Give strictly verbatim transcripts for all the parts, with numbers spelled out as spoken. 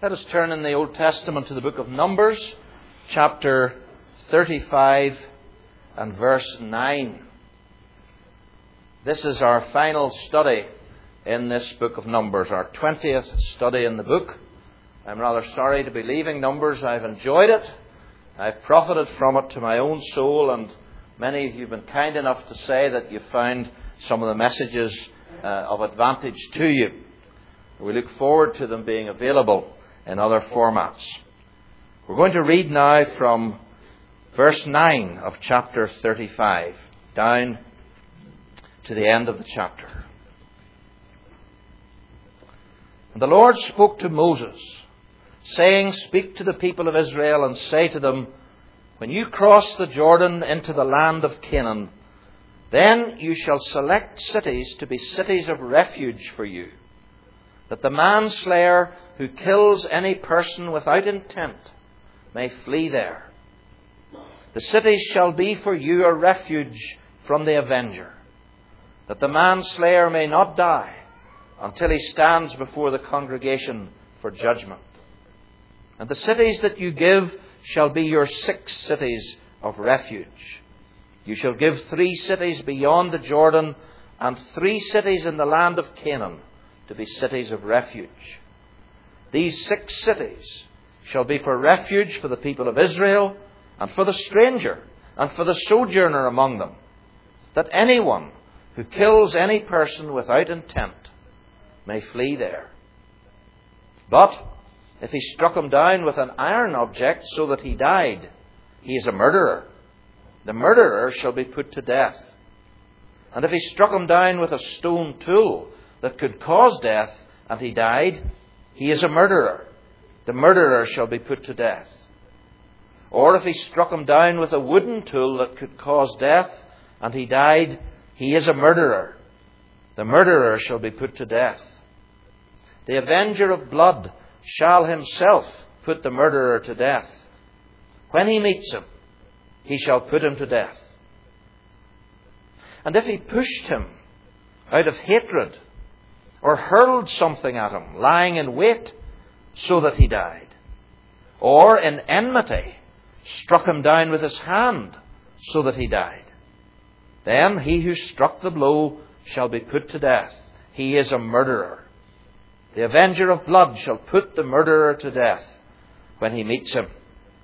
Let us turn in the Old Testament to the book of Numbers, chapter thirty-five and verse nine. This is our final study in this book of Numbers, our twentieth study in the book. I'm rather sorry to be leaving Numbers. I've enjoyed it. I've profited from it to my own soul, and many of you have been kind enough to say that you found some of the messages uh, of advantage to you. We look forward to them being available in other formats. We're going to read now from verse nine of chapter thirty-five down to the end of the chapter. And the Lord spoke to Moses, saying, "Speak to the people of Israel and say to them, when you cross the Jordan into the land of Canaan, then you shall select cities to be cities of refuge for you, that the manslayer who kills any person without intent may flee there. The cities shall be for you a refuge from the avenger, that the manslayer may not die until he stands before the congregation for judgment. And the cities that you give shall be your six cities of refuge. You shall give three cities beyond the Jordan and three cities in the land of Canaan to be cities of refuge. These six cities shall be for refuge for the people of Israel and for the stranger and for the sojourner among them, that anyone who kills any person without intent may flee there. But if he struck him down with an iron object so that he died, he is a murderer. The murderer shall be put to death. And if he struck him down with a stone tool that could cause death, and he died, he is a murderer. The murderer shall be put to death. Or if he struck him down with a wooden tool that could cause death, and he died, he is a murderer. The murderer shall be put to death. The avenger of blood shall himself put the murderer to death. When he meets him, he shall put him to death. And if he pushed him out of hatred, or hurled something at him, lying in wait, so that he died, or in enmity struck him down with his hand, so that he died, then he who struck the blow shall be put to death. He is a murderer. The avenger of blood shall put the murderer to death when he meets him.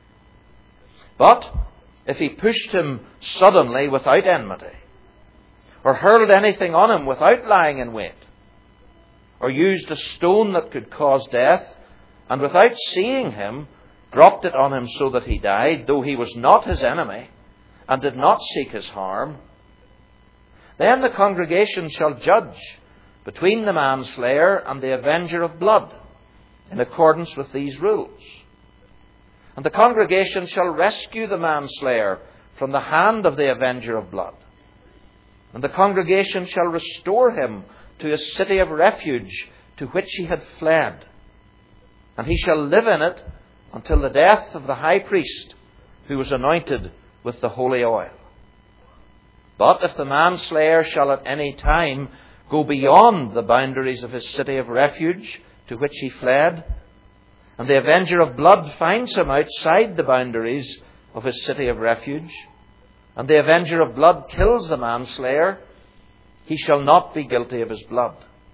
But if he pushed him suddenly without enmity, or hurled anything on him without lying in wait, or used a stone that could cause death, and without seeing him dropped it on him so that he died, though he was not his enemy, and did not seek his harm, then the congregation shall judge between the manslayer and the avenger of blood, in accordance with these rules. And the congregation shall rescue the manslayer from the hand of the avenger of blood. And the congregation shall restore him to a city of refuge to which he had fled. And he shall live in it until the death of the high priest who was anointed with the holy oil. But if the manslayer shall at any time go beyond the boundaries of his city of refuge to which he fled, and the avenger of blood finds him outside the boundaries of his city of refuge, and the avenger of blood kills the manslayer, he shall not be guilty of his blood.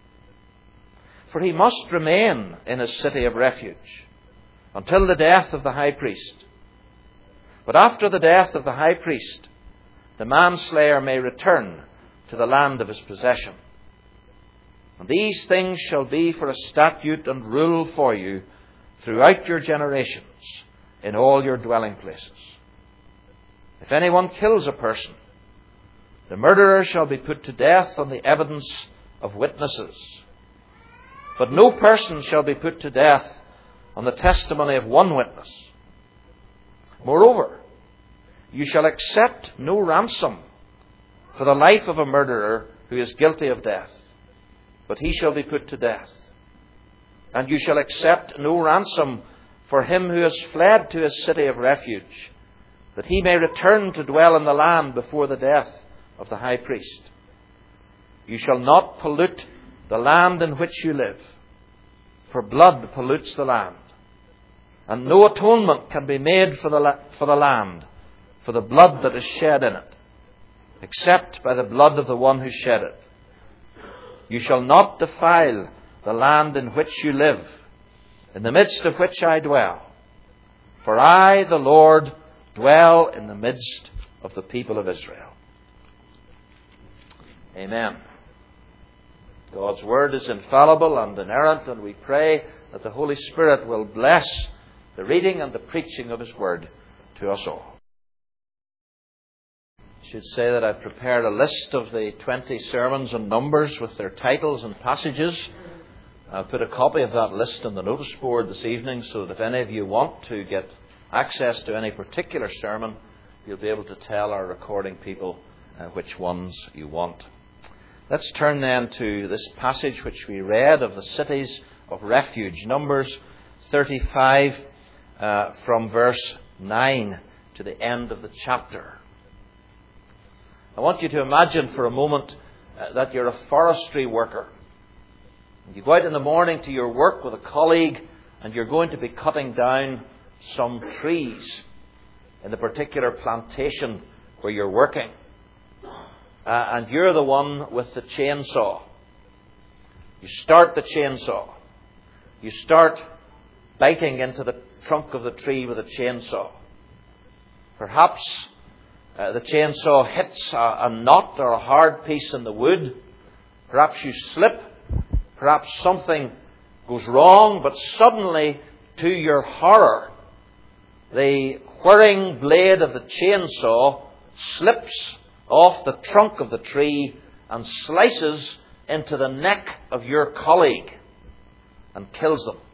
For he must remain in his city of refuge until the death of the high priest. But after the death of the high priest, the manslayer may return to the land of his possession. And these things shall be for a statute and rule for you throughout your generations in all your dwelling places. If anyone kills a person, the murderer shall be put to death on the evidence of witnesses. But no person shall be put to death on the testimony of one witness. Moreover, you shall accept no ransom for the life of a murderer who is guilty of death, but he shall be put to death. And you shall accept no ransom for him who has fled to his city of refuge, that he may return to dwell in the land before the death of the high priest. You shall not pollute the land in which you live, for blood pollutes the land, And no atonement can be made for the, la- for the land, for the blood that is shed in it, except by the blood of the one who shed it. You shall not defile the land in which you live, in the midst of which I dwell. For I, the Lord, dwell in the midst of the people of Israel. Amen. God's word is infallible and inerrant, and we pray that the Holy Spirit will bless the reading and the preaching of His word to us all. I should say that I've prepared a list of the twenty sermons on Numbers with their titles and passages. I'll put a copy of that list on the notice board this evening so that if any of you want to get access to any particular sermon, you'll be able to tell our recording people uh, which ones you want. Let's turn then to this passage which we read of the cities of refuge. Numbers thirty-five uh, from verse nine to the end of the chapter. I want you to imagine for a moment uh, that you're a forestry worker. You go out in the morning to your work with a colleague and you're going to be cutting down some trees in the particular plantation where you're working. Uh, and you're the one with the chainsaw. You start the chainsaw. You start biting into the trunk of the tree with a chainsaw. Perhaps uh, the chainsaw hits a, a knot or a hard piece in the wood. Perhaps you slip. Perhaps something goes wrong, but suddenly, to your horror, the whirring blade of the chainsaw slips off the trunk of the tree and slices into the neck of your colleague and kills them.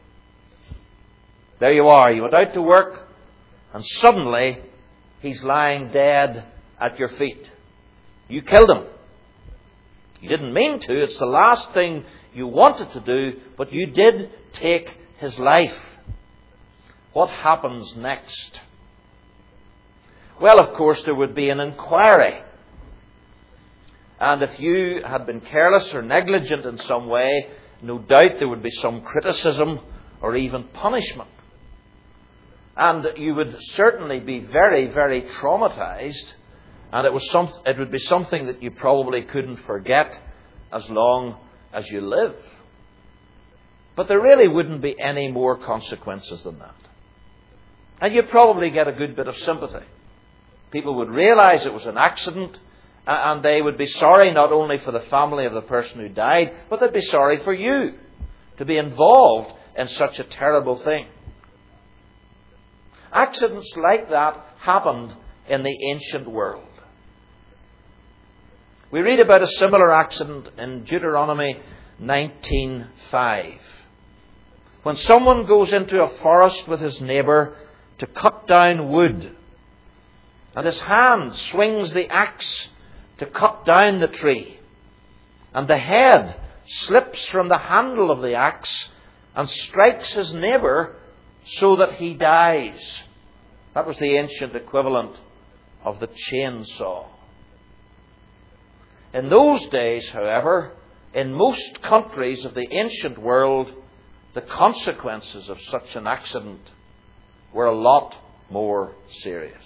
There you are. You went out to work and suddenly he's lying dead at your feet. You killed him. You didn't mean to. It's the last thing you wanted to do, but you did take his life. What happens next? Well, of course, there would be an inquiry. And if you had been careless or negligent in some way, no doubt there would be some criticism or even punishment. And you would certainly be very, very traumatized. And it was some, it would be something that you probably couldn't forget as long as you live. But there really wouldn't be any more consequences than that. And you'd probably get a good bit of sympathy. People would realize it was an accident, and they would be sorry not only for the family of the person who died, but they'd be sorry for you to be involved in such a terrible thing. Accidents like that happened in the ancient world. We read about a similar accident in Deuteronomy nineteen five. When someone goes into a forest with his neighbour to cut down wood, and his hand swings the axe to cut down the tree, and the head slips from the handle of the axe and strikes his neighbour so that he dies. That was the ancient equivalent of the chainsaw. In those days, however, in most countries of the ancient world, the consequences of such an accident were a lot more serious.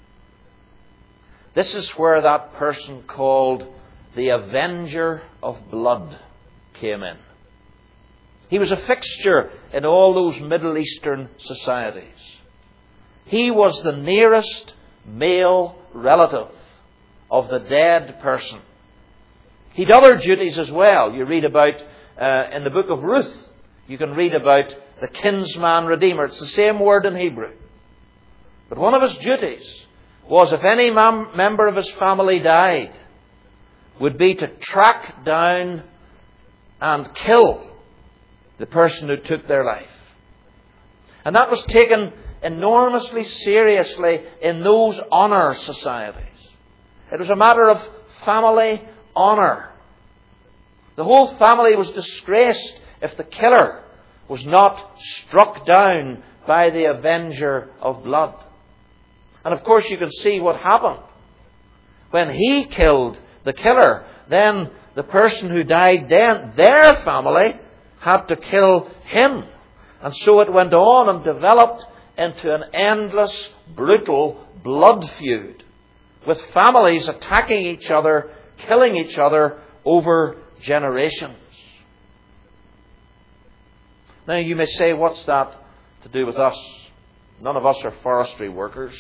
This is where that person called the Avenger of Blood came in. He was a fixture in all those Middle Eastern societies. He was the nearest male relative of the dead person. He had other duties as well. You read about, uh, in the book of Ruth, you can read about the kinsman redeemer. It's the same word in Hebrew. But one of his duties was, if any mem- member of his family died, would be to track down and kill the person who took their life. And that was taken enormously seriously in those honour societies. It was a matter of family honour. The whole family was disgraced if the killer was not struck down by the Avenger of Blood. And of course you can see what happened. When he killed the killer, then the person who died then, their family, had to kill him. And so it went on and developed into an endless, brutal blood feud, with families attacking each other, killing each other over generations. Now you may say, what's that to do with us? None of us are forestry workers.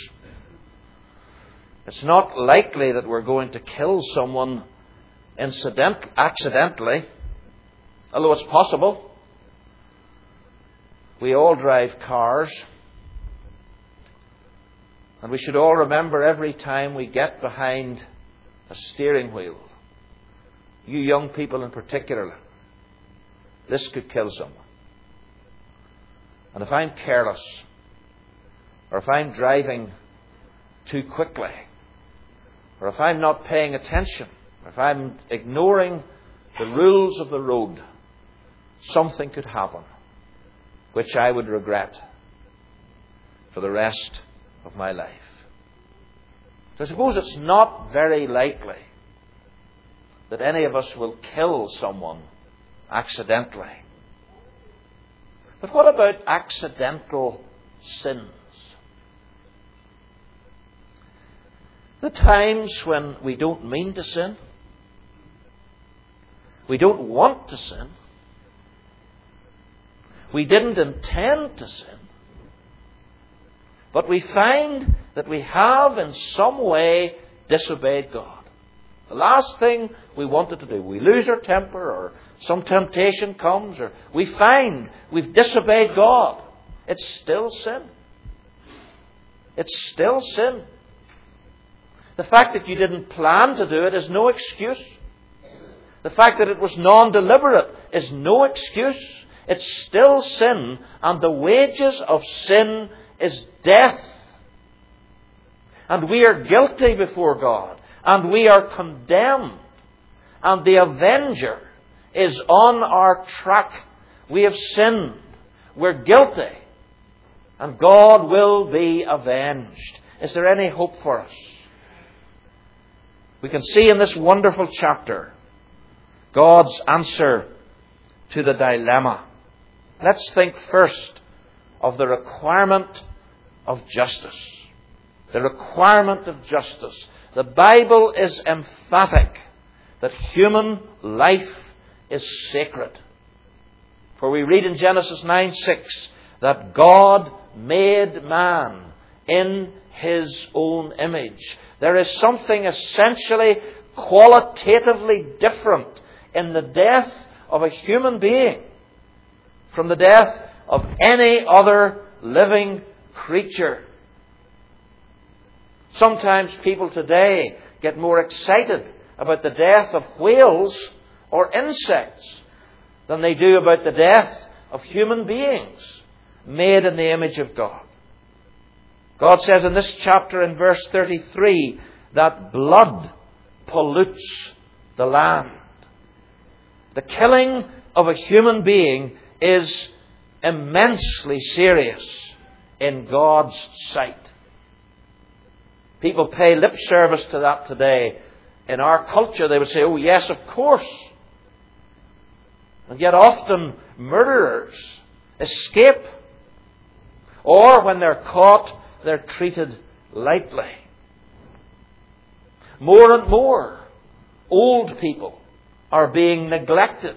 It's not likely that we're going to kill someone incident, accidentally, although it's possible. We all drive cars. And we should all remember every time we get behind a steering wheel, you young people in particular, this could kill someone. And if I'm careless, or if I'm driving too quickly, or if I'm not paying attention, or if I'm ignoring the rules of the road, something could happen which I would regret for the rest of my life. So I suppose it's not very likely that any of us will kill someone accidentally. But what about accidental sins? The times when we don't mean to sin, we don't want to sin, we didn't intend to sin, but we find that we have in some way disobeyed God. The last thing we wanted to do, we lose our temper, or some temptation comes, or we find we've disobeyed God. It's still sin. It's still sin. The fact that you didn't plan to do it is no excuse. The fact that it was non-deliberate is no excuse. It's still sin, and the wages of sin is death. And we are guilty before God, and we are condemned, and the avenger is on our track. We have sinned. We're guilty, and God will be avenged. Is there any hope for us? We can see in this wonderful chapter God's answer to the dilemma. Let's think first of the requirement of justice. The requirement of justice. The Bible is emphatic that human life is sacred. For we read in Genesis nine six that God made man in His own image. There is something essentially, qualitatively different in the death of a human being from the death of any other living creature. Sometimes people today get more excited about the death of whales or insects than they do about the death of human beings made in the image of God. God says in this chapter in verse thirty-three that blood pollutes the land. The killing of a human being is immensely serious in God's sight. People pay lip service to that today. In our culture, they would say, oh yes, of course. And yet often murderers escape. Or when they're caught, they're treated lightly. More and more, old people are being neglected.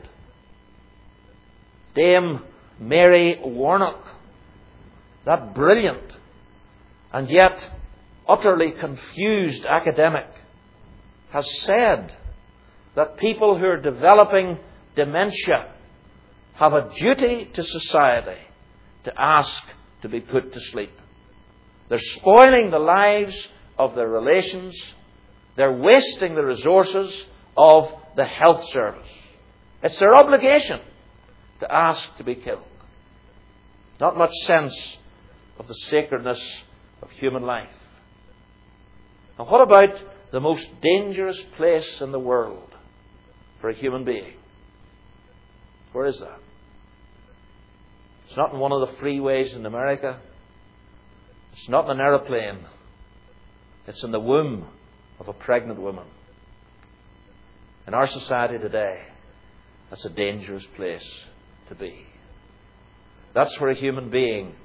Dame Mary Warnock, that brilliant and yet utterly confused academic, has said that people who are developing dementia have a duty to society to ask to be put to sleep. They're spoiling the lives of their relations. They're wasting the resources of the health service. It's their obligation to ask to be killed. Not much sense of the sacredness of human life. And what about the most dangerous place in the world for a human being? Where is that? It's not in one of the freeways in America. It's not in an aeroplane. It's in the womb of a pregnant woman. In our society today, that's a dangerous place to be. That's where a human being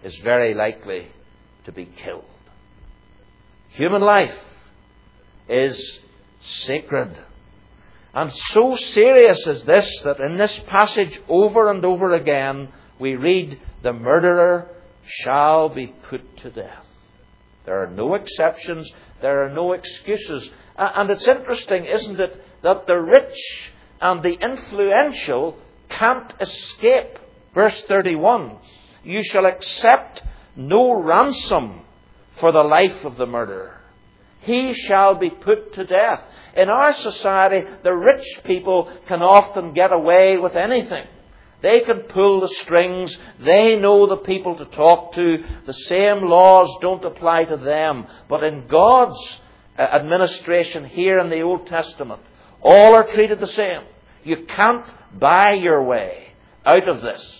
is very likely to be killed. Human life is sacred. And so serious is this that in this passage over and over again we read, the murderer shall be put to death. There are no exceptions. There are no excuses. And it's interesting, isn't it, that the rich and the influential can't escape. Verse thirty-one, you shall accept no ransom for the life of the murderer. He shall be put to death. In our society, the rich people can often get away with anything. They can pull the strings. They know the people to talk to. The same laws don't apply to them. But in God's administration here in the Old Testament, all are treated the same. You can't buy your way out of this.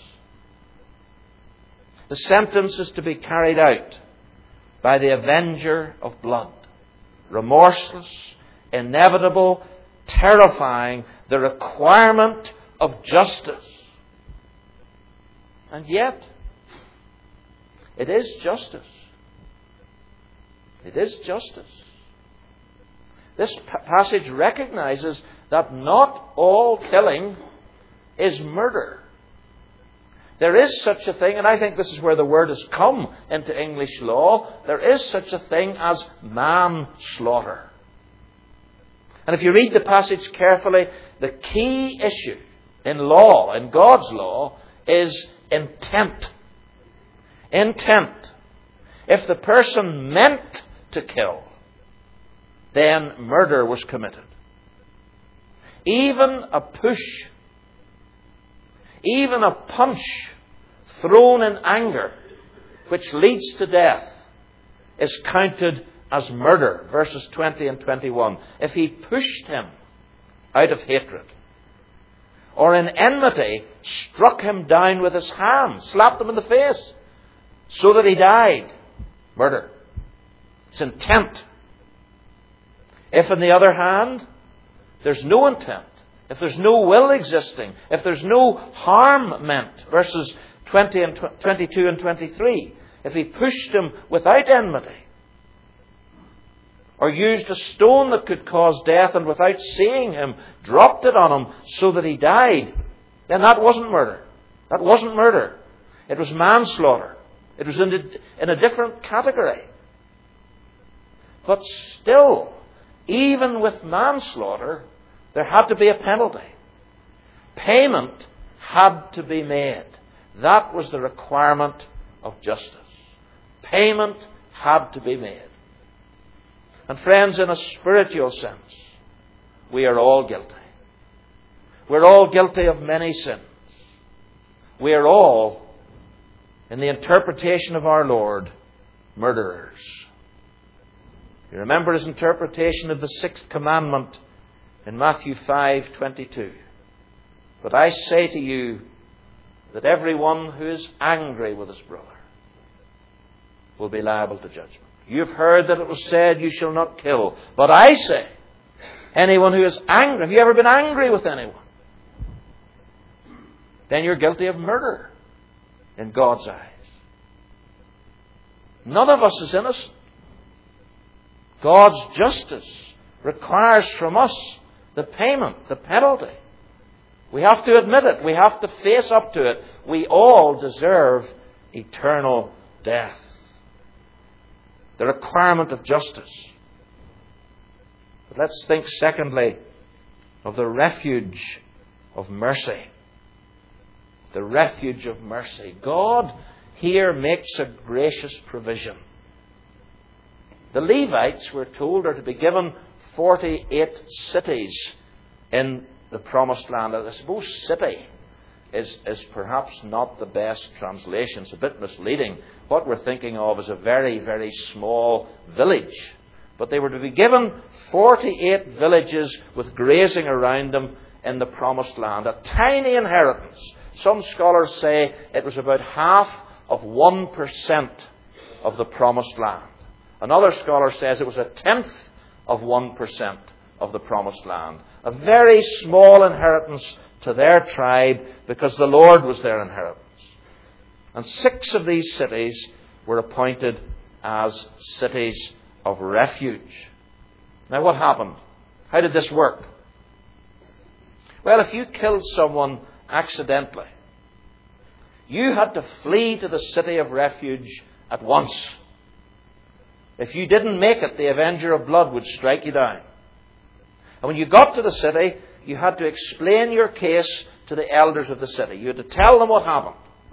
The sentence is to be carried out by the avenger of blood. Remorseless, inevitable, terrifying, the requirement of justice. And yet, it is justice. It is justice. This passage recognizes that not all killing is murder. There is such a thing, and I think this is where the word has come into English law, there is such a thing as manslaughter. And if you read the passage carefully, the key issue in law, in God's law, is intent. Intent. If the person meant to kill, then murder was committed. Even a push, even a punch thrown in anger, which leads to death, is counted as murder. Verses twenty and twenty-one. If he pushed him out of hatred, or in enmity struck him down with his hand, slapped him in the face, so that he died, murder. It's intent. If, on the other hand, there's no intent, if there's no will existing, if there's no harm meant, verses twenty and twenty-two and twenty-three, if he pushed him without enmity, or used a stone that could cause death and without seeing him, dropped it on him so that he died, then that wasn't murder. That wasn't murder. It was manslaughter. It was in a, in a different category. But still, even with manslaughter, there had to be a penalty. Payment had to be made. That was the requirement of justice. Payment had to be made. And friends, in a spiritual sense, we are all guilty. We're all guilty of many sins. We are all, in the interpretation of our Lord, murderers. You remember his interpretation of the sixth commandment in Matthew five twenty-two. But I say to you that everyone who is angry with his brother will be liable to judgment. You've heard that it was said, you shall not kill. But I say, anyone who is angry, have you ever been angry with anyone? Then you're guilty of murder in God's eyes. None of us is innocent. God's justice requires from us the payment, the penalty. We have to admit it. We have to face up to it. We all deserve eternal death. The requirement of justice. But let's think secondly of the refuge of mercy. The refuge of mercy. God here makes a gracious provision. The Levites, we're told, are to be given forty-eight cities in the Promised Land. I suppose city is, is perhaps not the best translation. It's a bit misleading. What we're thinking of is a very, very small village. But they were to be given forty-eight villages with grazing around them in the Promised Land. A tiny inheritance. Some scholars say it was about half of one percent of the Promised Land. Another scholar says it was a tenth of one percent of the Promised Land. A very small inheritance to their tribe because the Lord was their inheritance. And six of these cities were appointed as cities of refuge. Now what happened? How did this work? Well, if you killed someone accidentally, you had to flee to the city of refuge at once. If you didn't make it, the Avenger of Blood would strike you down. And when you got to the city, you had to explain your case to the elders of the city. You had to tell them what happened.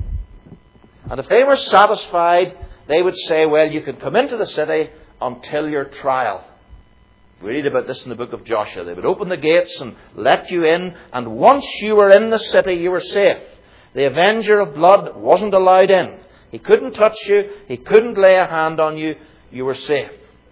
And if they were satisfied, they would say, well, you can come into the city until your trial. We read about this in the book of Joshua. They would open the gates and let you in, and once you were in the city, you were safe. The Avenger of Blood wasn't allowed in. He couldn't touch you. He couldn't lay a hand on you. You were safe.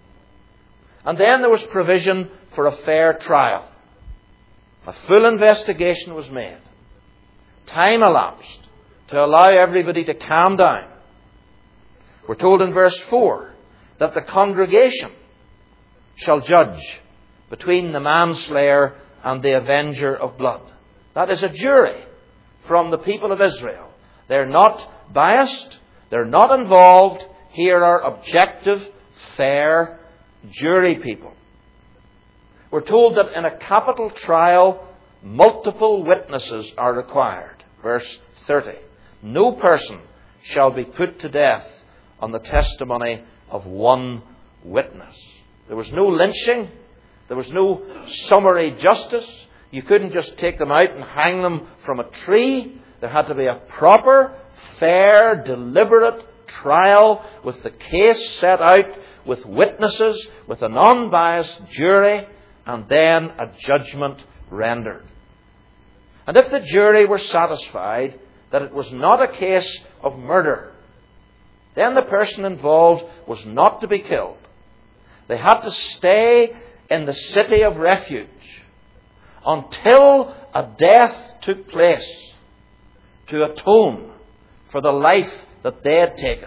And then there was provision for a fair trial. A full investigation was made. Time elapsed to allow everybody to calm down. We're told in verse four that the congregation shall judge between the manslayer and the avenger of blood. That is a jury from the people of Israel. They're not biased. They're not involved. Here are objective, fair jury people. We're told that in a capital trial, multiple witnesses are required. Verse thirty. No person shall be put to death on the testimony of one witness. There was no lynching. There was no summary justice. You couldn't just take them out and hang them from a tree. There had to be a proper, fair, deliberate trial with the case set out, with witnesses, with an unbiased jury, and then a judgment rendered. And if the jury were satisfied that it was not a case of murder, then the person involved was not to be killed. They had to stay in the city of refuge until a death took place to atone for the life that they had taken.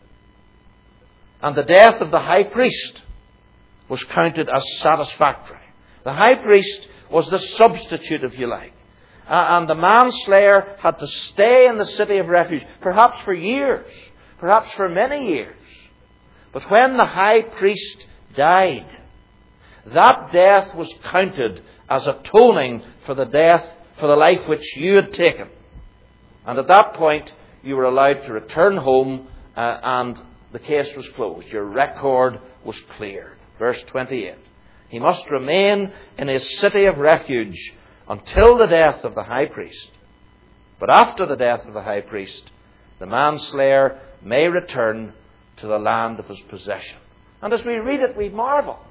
And the death of the high priest was counted as satisfactory. The high priest was the substitute, if you like. Uh, and the manslayer had to stay in the city of refuge, perhaps for years, perhaps for many years. But when the high priest died, that death was counted as atoning for the death, for the life which you had taken. And at that point, you were allowed to return home uh, and the case was closed. Your record was cleared. Verse twenty-eight. He must remain in his city of refuge until the death of the high priest. But after the death of the high priest, the manslayer may return to the land of his possession. And as we read it, we marvel.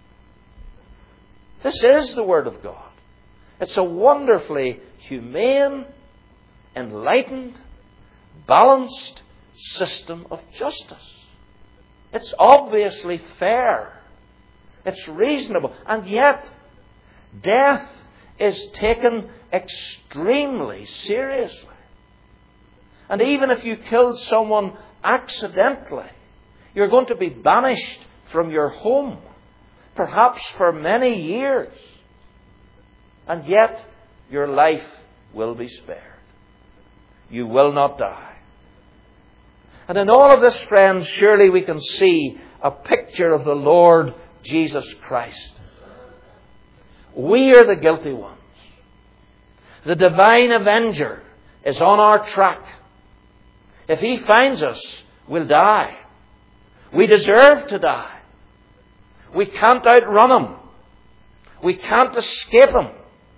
This is the Word of God. It's a wonderfully humane, enlightened, balanced system of justice. It's obviously fair. It's reasonable. And yet, death is taken extremely seriously. And even if you killed someone accidentally, you're going to be banished from your home, perhaps for many years. And yet, your life will be spared. You will not die. And in all of this, friends, surely we can see a picture of the Lord Jesus Christ. We are the guilty ones. The divine avenger is on our track. If he finds us, we'll die. We deserve to die. We can't outrun him. We can't escape him.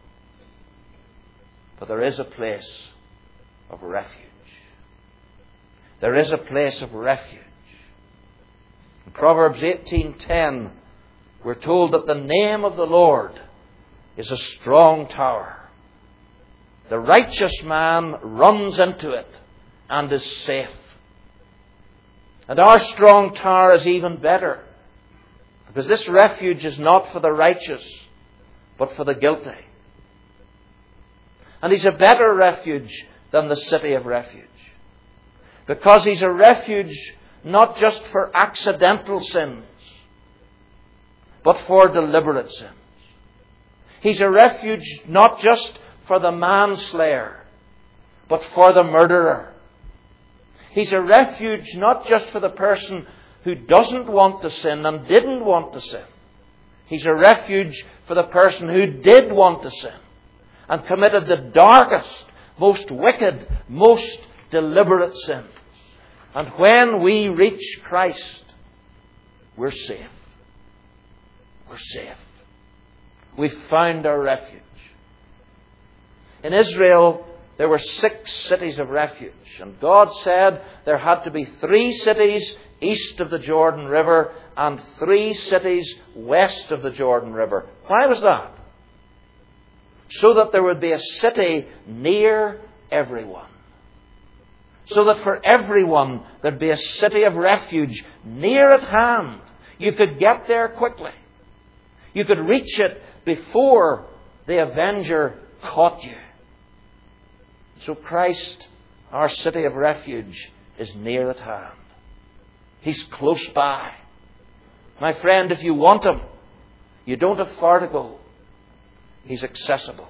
But there is a place of refuge. There is a place of refuge. In Proverbs eighteen ten, we're told that the name of the Lord is a strong tower. The righteous man runs into it and is safe. And our strong tower is even better, because this refuge is not for the righteous, but for the guilty. And he's a better refuge than the city of refuge, because he's a refuge not just for accidental sins, but for deliberate sins. He's a refuge not just for the manslayer, but for the murderer. He's a refuge not just for the person who doesn't want to sin and didn't want to sin. He's a refuge for the person who did want to sin and committed the darkest, most wicked, most deliberate sins. And when we reach Christ, we're safe. We're safe. We've found our refuge. In Israel, there were six cities of refuge. And God said there had to be three cities east of the Jordan River and three cities west of the Jordan River. Why was that? So that there would be a city near everyone. So that for everyone there'd be a city of refuge near at hand. You could get there quickly. You could reach it before the avenger caught you. So Christ, our city of refuge, is near at hand. He's close by. My friend, if you want Him, you don't have far to go. He's accessible.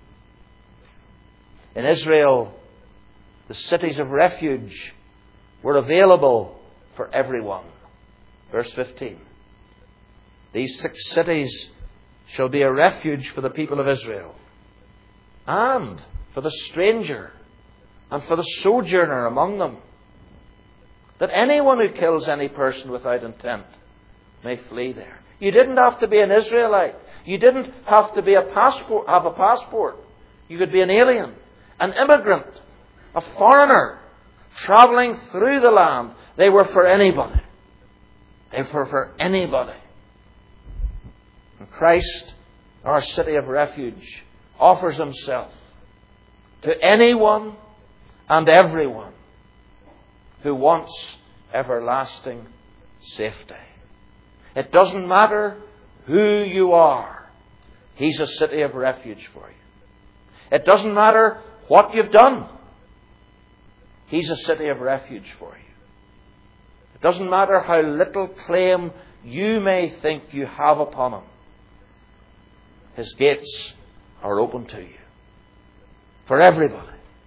In Israel, the cities of refuge were available for everyone. Verse fifteen. These six cities shall be a refuge for the people of Israel, and for the stranger, and for the sojourner among them, that anyone who kills any person without intent may flee there. You didn't have to be an Israelite. You didn't have to be a passport, have a passport. You could be an alien, an immigrant, a foreigner, travelling through the land. They were for anybody. They were for anybody. And Christ, our city of refuge, offers Himself to anyone and everyone who wants everlasting safety. It doesn't matter who you are. He's a city of refuge for you. It doesn't matter what you've done. He's a city of refuge for you. It doesn't matter how little claim you may think you have upon Him. His gates are open to you. For everybody.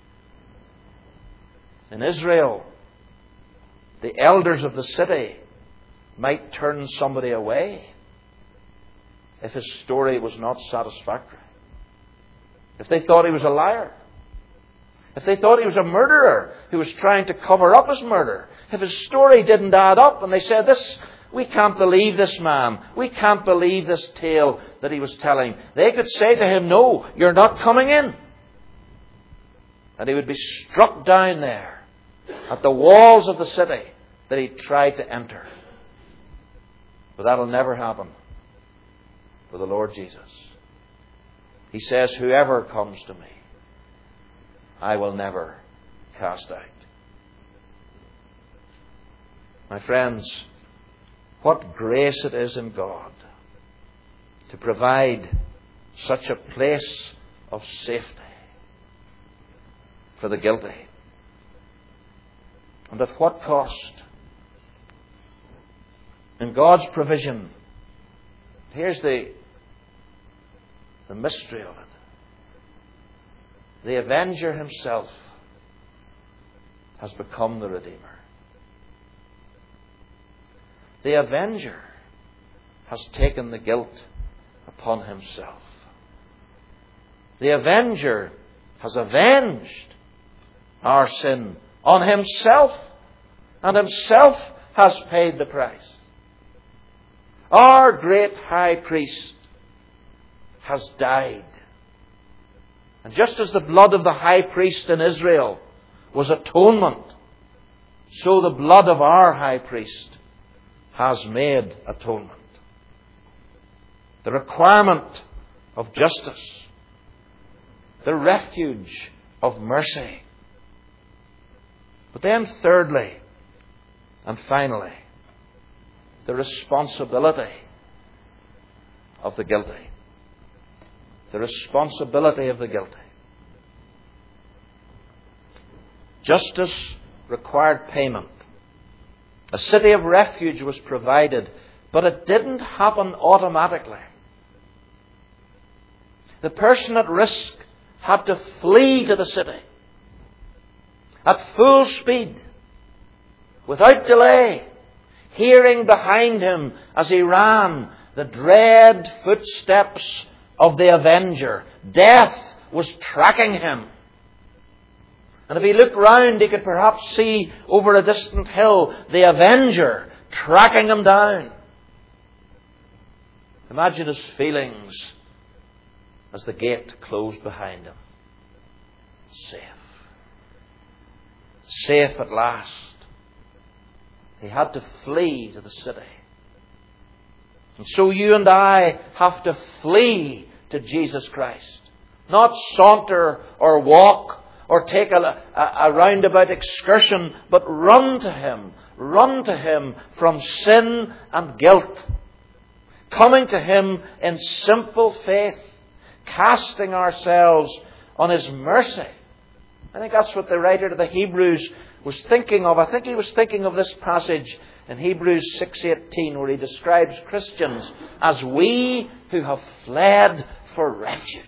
In Israel, the elders of the city might turn somebody away if his story was not satisfactory. If they thought he was a liar. If they thought he was a murderer who was trying to cover up his murder. If his story didn't add up and they said, "This, we can't believe this man. We can't believe this tale that he was telling." They could say to him, "No, you're not coming in." And he would be struck down there at the walls of the city that he tried to enter. But that'll never happen with the Lord Jesus. He says, "Whoever comes to me, I will never cast out." My friends, what grace it is in God to provide such a place of safety for the guilty. And at what cost? In God's provision, here's the, the mystery of it. The avenger Himself has become the Redeemer. The avenger has taken the guilt upon Himself. The avenger has avenged our sin on Himself, and Himself has paid the price. Our great high priest has died. And just as the blood of the high priest in Israel was atonement, so the blood of our high priest has made atonement. The requirement of justice, the refuge of mercy. But then thirdly and finally, the responsibility of the guilty. The responsibility of the guilty. Justice required payment. A city of refuge was provided, but it didn't happen automatically. The person at risk had to flee to the city at full speed without delay, hearing behind him as he ran the dread footsteps of the avenger. Death was tracking him. And if he looked round, he could perhaps see over a distant hill the avenger tracking him down. Imagine his feelings as the gate closed behind him. Safe. Safe at last. He had to flee to the city. And so you and I have to flee to Jesus Christ. Not saunter or walk or take a, a, a roundabout excursion, but run to Him. Run to Him from sin and guilt. Coming to Him in simple faith. Casting ourselves on His mercy. I think that's what the writer to the Hebrews was thinking of. I think he was thinking of this passage in Hebrews six eighteen, where he describes Christians as we who have fled for refuge.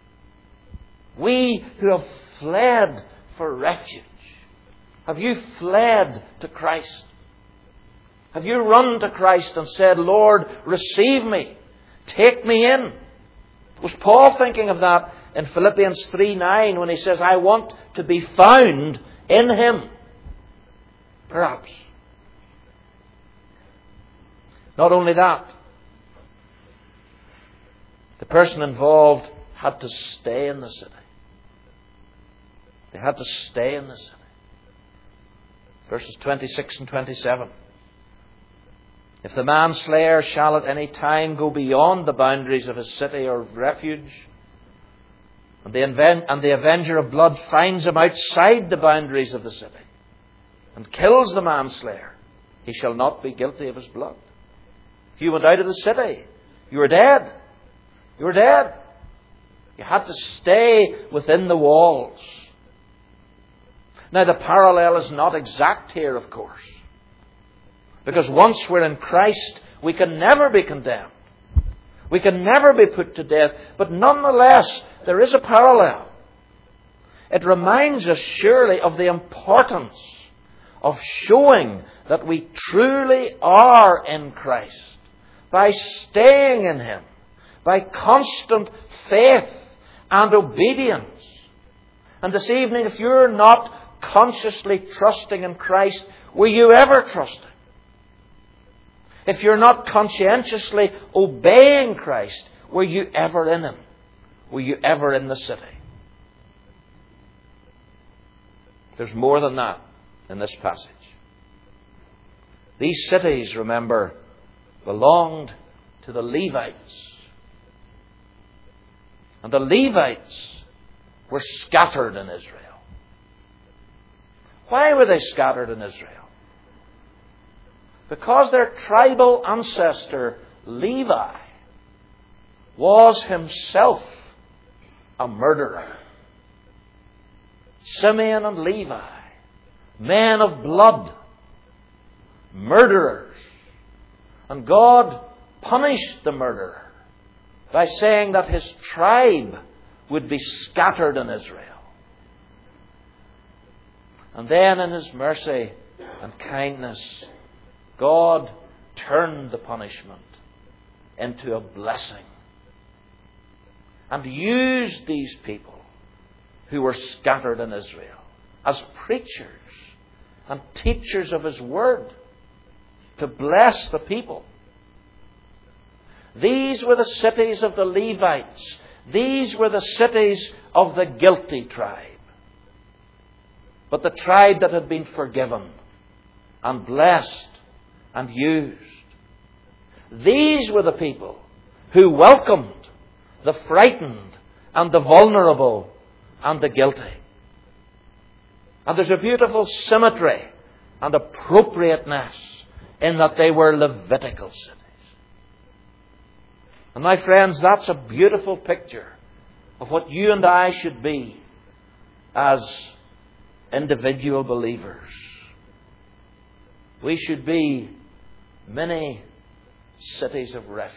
We who have fled for refuge. Have you fled to Christ? Have you run to Christ and said, Lord, receive me. Take me in. Was Paul thinking of that in Philippians three nine when he says, I want to be found in Him? Perhaps. Not only that, the person involved had to stay in the city. They had to stay in the city. Verses twenty-six and twenty-seven. If the manslayer shall at any time go beyond the boundaries of his city or refuge, and the, inven- and the avenger of blood finds him outside the boundaries of the city, and kills the manslayer, he shall not be guilty of his blood. If you went out of the city, you were dead. You were dead. You had to stay within the walls. Now the parallel is not exact here, of course. Because once we're in Christ, we can never be condemned. We can never be put to death. But nonetheless, there is a parallel. It reminds us surely of the importance of showing that we truly are in Christ by staying in Him, by constant faith and obedience. And this evening, if you're not consciously trusting in Christ, will you ever trust Him? If you're not conscientiously obeying Christ, were you ever in Him? Were you ever in the city? There's more than that in this passage. These cities, remember, belonged to the Levites. And the Levites were scattered in Israel. Why were they scattered in Israel? Because their tribal ancestor, Levi, was himself a murderer. Simeon and Levi, men of blood, murderers. And God punished the murderer by saying that his tribe would be scattered in Israel. And then in His mercy and kindness, God turned the punishment into a blessing and used these people who were scattered in Israel as preachers and teachers of His Word to bless the people. These were the cities of the Levites. These were the cities of the guilty tribe. But the tribe that had been forgiven and blessed and used. These were the people who welcomed the frightened and the vulnerable and the guilty. And there's a beautiful symmetry and appropriateness in that they were Levitical cities. And my friends, that's a beautiful picture of what you and I should be as individual believers. We should be many cities of refuge.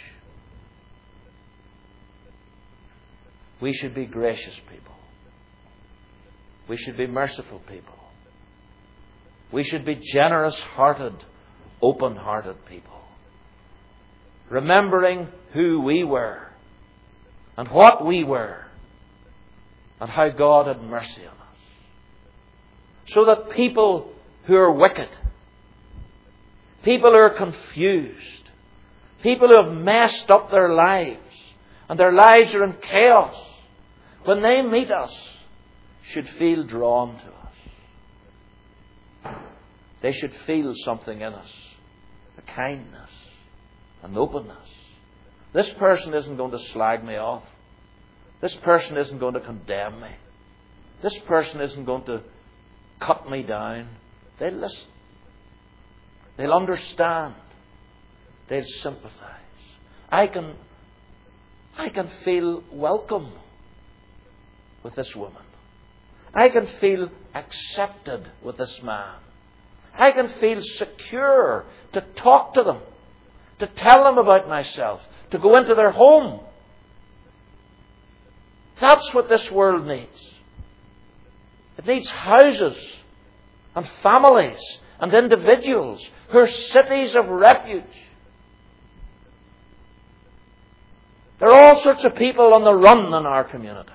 We should be gracious people. We should be merciful people. We should be generous-hearted, open-hearted people. Remembering who we were and what we were and how God had mercy on us. So that people who are wicked, people who are confused, people who have messed up their lives and their lives are in chaos, when they meet us, should feel drawn to us. They should feel something in us, a kindness, an openness. This person isn't going to slag me off. This person isn't going to condemn me. This person isn't going to cut me down. They'll listen. They'll understand. They'll sympathize. I can, I can feel welcome with this woman. I can feel accepted with this man. I can feel secure to talk to them, to tell them about myself, to go into their home. That's what this world needs. It needs houses and families and individuals who are cities of refuge. There are all sorts of people on the run in our community.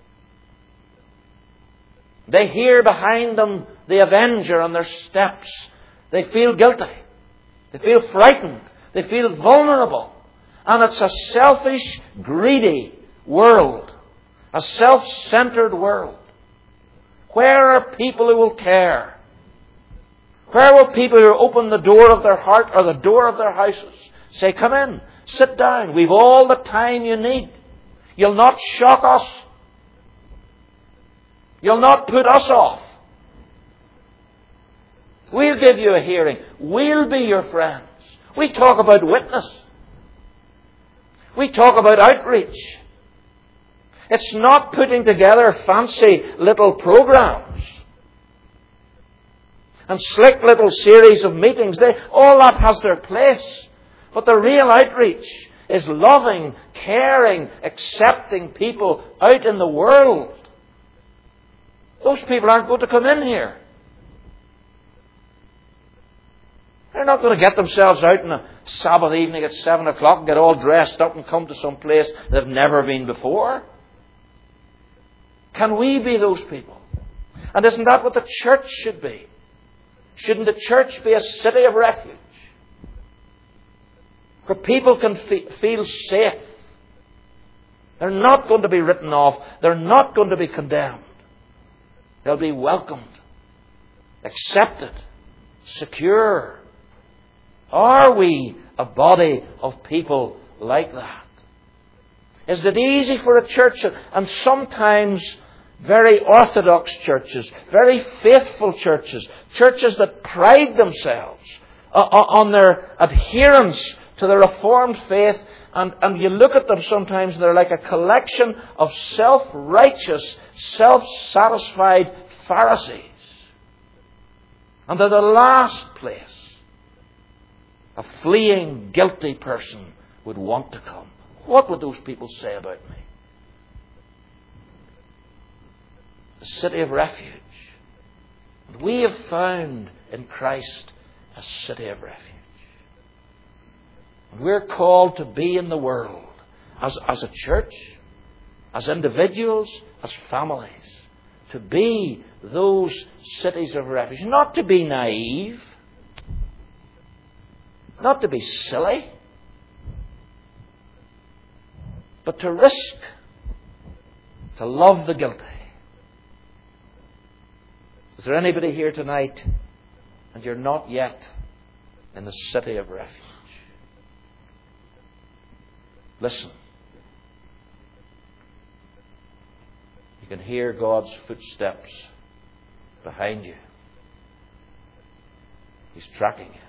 They hear behind them the avenger on their steps. They feel guilty. They feel frightened. They feel vulnerable. And it's a selfish, greedy world. A self-centered world. Where are people who will care? Where will people who open the door of their heart or the door of their houses say, come in, sit down, we've all the time you need. You'll not shock us. You'll not put us off. We'll give you a hearing. We'll be your friends. We talk about witness. We talk about outreach. It's not putting together fancy little programs and slick little series of meetings. They, all that has their place. But the real outreach is loving, caring, accepting people out in the world. Those people aren't going to come in here. They're not going to get themselves out on a Sabbath evening at seven o'clock and get all dressed up and come to some place they've never been before. Can we be those people? And isn't that what the church should be? Shouldn't the church be a city of refuge? Where people can fe- feel safe. They're not going to be written off. They're not going to be condemned. They'll be welcomed, accepted, secure. Are we a body of people like that? Is it easy for a church, and sometimes very orthodox churches, very faithful churches, churches that pride themselves on their adherence to the Reformed faith, and, and you look at them sometimes, they're like a collection of self-righteous, self-satisfied Pharisees. And they're the last place a fleeing, guilty person would want to come. What would those people say about me? A city of refuge. And we have found in Christ a city of refuge. And we're called to be in the world as, as a church, as individuals, as families, to be those cities of refuge. Not to be naive, not to be silly, but to risk, to love the guilty. Is there anybody here tonight and you're not yet in the city of refuge? Listen. You can hear God's footsteps behind you. He's tracking you.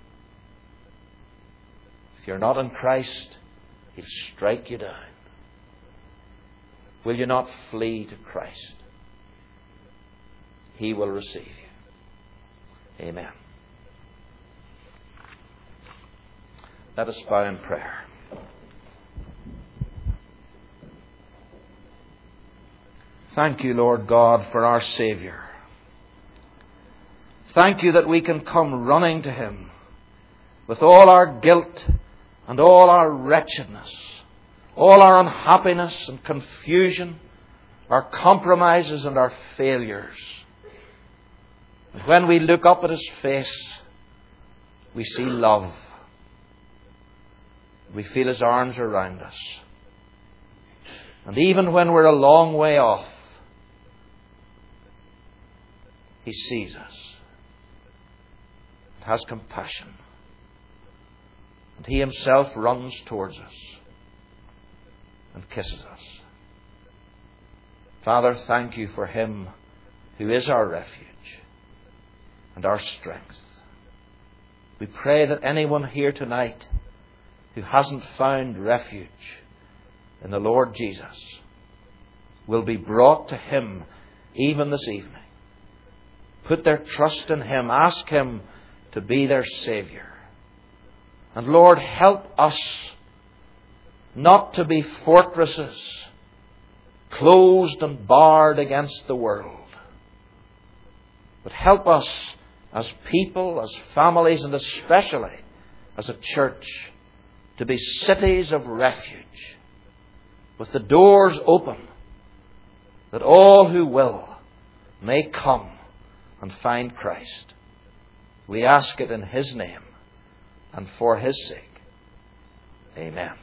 If you're not in Christ, He'll strike you down. Will you not flee to Christ? He will receive you. Amen. Let us bow in prayer. Thank you, Lord God, for our Saviour. Thank you that we can come running to Him with all our guilt and all our wretchedness, all our unhappiness and confusion, our compromises and our failures. And when we look up at His face, we see love. We feel His arms around us. And even when we're a long way off, He sees us and has compassion. And He Himself runs towards us and kisses us. Father, thank you for Him who is our refuge and our strength. We pray that anyone here tonight who hasn't found refuge in the Lord Jesus will be brought to Him even this evening. Put their trust in Him. Ask Him to be their Saviour. And Lord, help us not to be fortresses closed and barred against the world, but help us as people, as families, and especially as a church to be cities of refuge, with the doors open, that all who will may come and find Christ. We ask it in His name and for His sake. Amen.